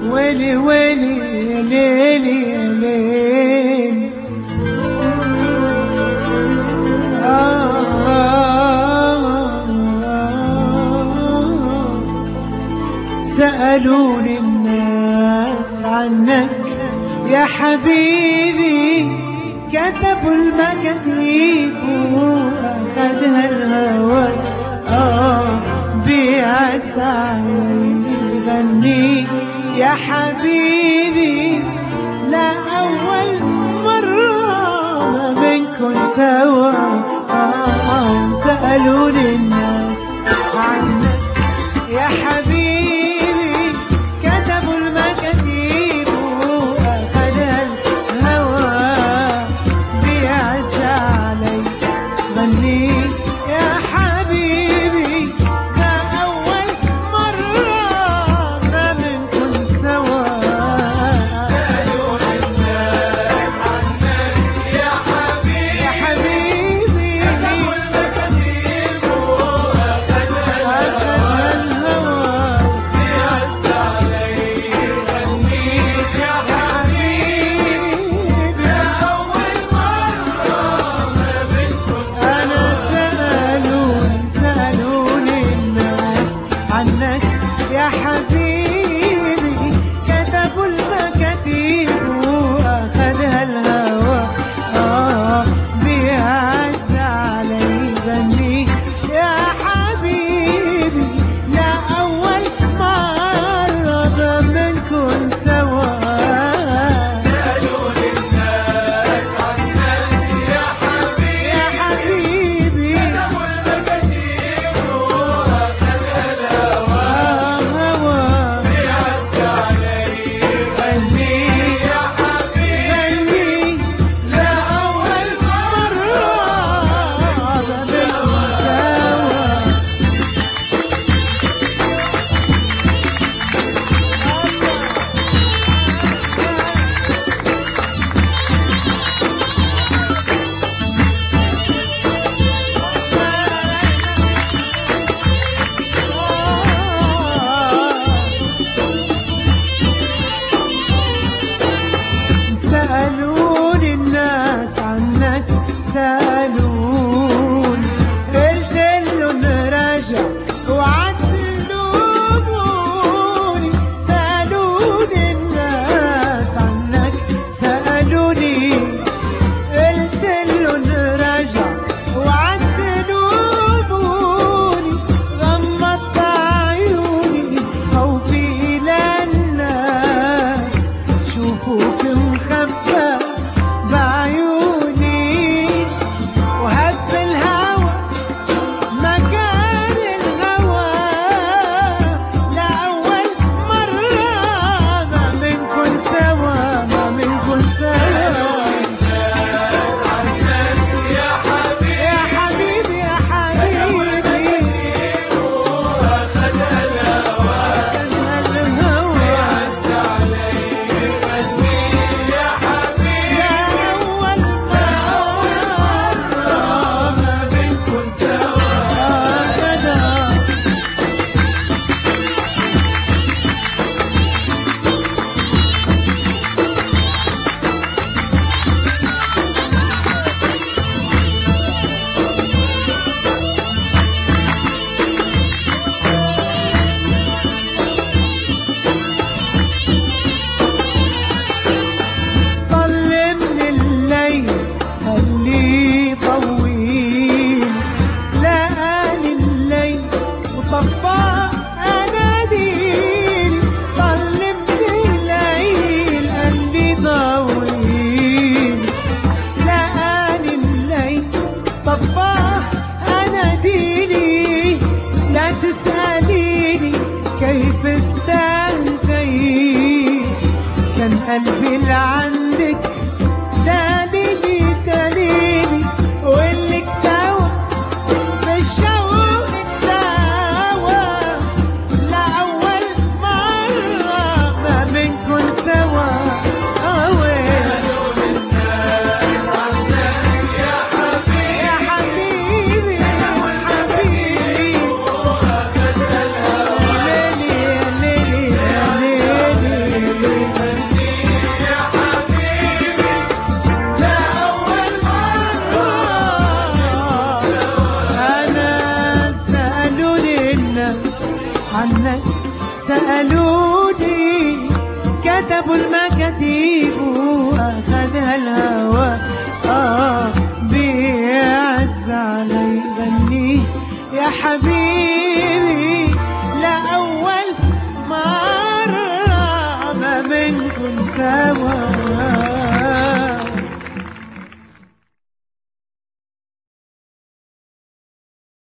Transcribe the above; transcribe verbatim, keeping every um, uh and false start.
ويلي ويلي يا ليلي يا ليل. سألوني الناس عنك يا حبيبي، كتبوا المكاتيب وأخدها الهوى. آه بيعز علي يغني يا حبيبي، لا أول مرة ما بنكون سوا. آه سألوني الناس عنك يا حبيبي، كتبوا المكاتيب وأخدها الهوى. بيعز علي غني يا حبيبي، ده أول مرة ما بنكون سوا. سألوني الناس عنك يا حبيبي، يا حبيبي كتبوا المكاتيب وأخدها الهوى. بيعز علي غنيت يا حبيبي، ده أول مرة ما بنكون سوا. أنا سألوني سألوني الناس عنك يا حبيبي، كتبوا المكاتيب وأخدها الهوى. آه بيعز علي غني يا حبيبي، لا أول مرة ما بنكون سوا. سألوني الناس عنك يا حبيبي، يا حبيبي كتبوا المكاتيب وأخدها الهوى. هوى بيعز علي غني يا حبيبي، غني لا أول مرة مرة ما بنكون سوا. سألوني الناس عنك سألوني، قلت لهم راجع وعدلوني. سألوني الناس عنك سألوني، قلت لهم راجع وعدلوني. غمضت عيوني خوفي للناس شوفوك مخبى بعيوني، وهب الهوى مكان الهوى. لأول مرة ما بنكون سوا، ما بنكون سوا. الناس عنك يا حبيبي، يا حبيبي يا حبيبي وأخدها الهوى. الهوى. بيعز علي غني يا حبيبي، لا أول مرة ما بنكون سوا. أبدا. طل من الليل خليه طويل، لقاني الليل وطفى أناديل. طل من الليل قال لي طويل، لقاني الليل طفى أناديلي. لا تسأليني كيف استهديت، كان قلبي اللي عندك دليلي دليلي، واللي اكتوى بالشوق اكتوى. لأول مرة ما بنكون سوا. أوي سألوني الناس عنك يا حبيبي، يا حبيبي يا حبيبي، وأخدها الهوى. ليلي يا ليلي سألوني كتبوا المكاتيب وأخدها الهوى آه بيعز علي غني يا حبيبي لأول مرة ما بنكن سوا.